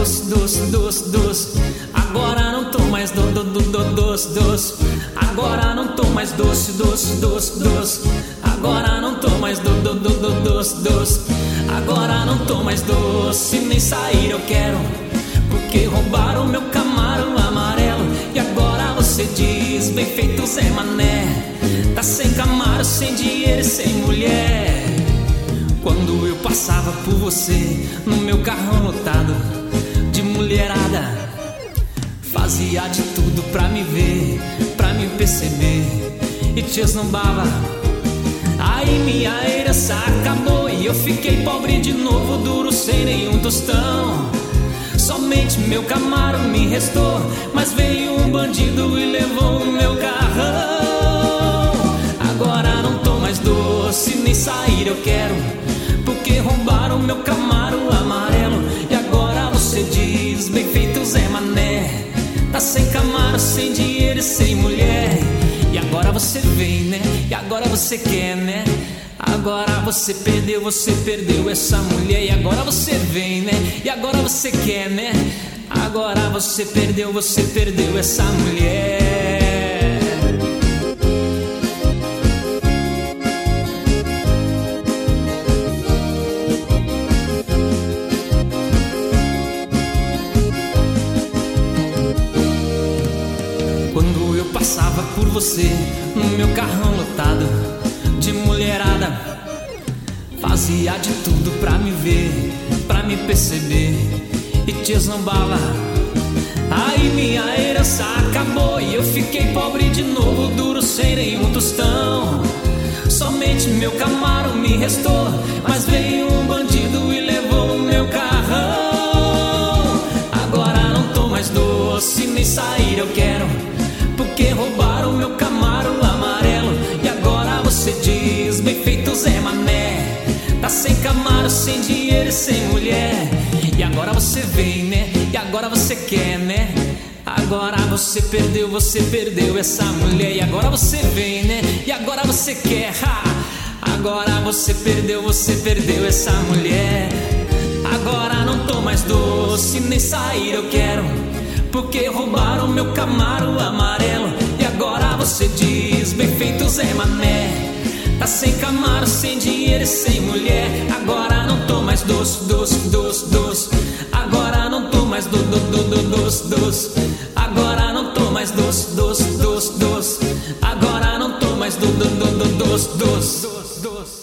doce, doce, doce, doce. Agora não tô mais doce, doce. Agora não tô mais doce, doce, doce, doce. Agora não tô mais doce, doce. Agora não tô mais doce, nem sair eu quero, porque roubaram meu Camaro amarelo. E agora você diz, bem feito Zé Mané, tá sem Camaro, sem dinheiro e sem mulher. Quando eu passava por você no meu carrão lotado de mulherada, fazia de tudo pra me ver, pra me perceber, e te esnobava. Aí minha herança acabou e eu fiquei pobre de novo, duro sem nenhum tostão. Somente meu Camaro me restou, mas veio um bandido e levou o meu carrão. Agora não tô mais doce, nem sair eu quero, porque roubaram meu Camaro amarelo. E agora você diz, bem feito Zé Mané, tá sem Camaro, sem dinheiro e sem mulher. E agora você vem, né? E agora você quer, né? Agora você perdeu essa mulher. E agora você vem, né? E agora você quer, né? Agora você perdeu essa mulher. Quando eu passava por você no meu carrão lotado de mulherada, fazia de tudo pra me ver, pra me perceber, e te esnobava. Aí minha herança acabou e eu fiquei pobre de novo, duro sem nenhum tostão. Somente meu Camaro me restou, mas veio um bandido e levou o meu carrão. Agora não tô mais doce, nem sair eu quero, porque roubaram meu Camaro amarelo. E agora você diz, bem feito Zé Mané, tá sem Camaro, sem dinheiro e sem mulher. E agora você vem, né? E agora você quer, né? Agora você perdeu essa mulher. E agora você vem, né? E agora você quer, ha! Agora você perdeu essa mulher. Agora não tô mais doce, nem sair eu quero, porque roubaram meu Camaro amarelo. E agora você diz, bem feito Zé Mané, tá sem Camaro, sem dinheiro e sem mulher. Agora não tô mais doce, doce, doce, doce. Agora não tô mais doce, doce. Agora não tô mais doce, doce, doce, doce. Agora não tô mais doce, doce, doce.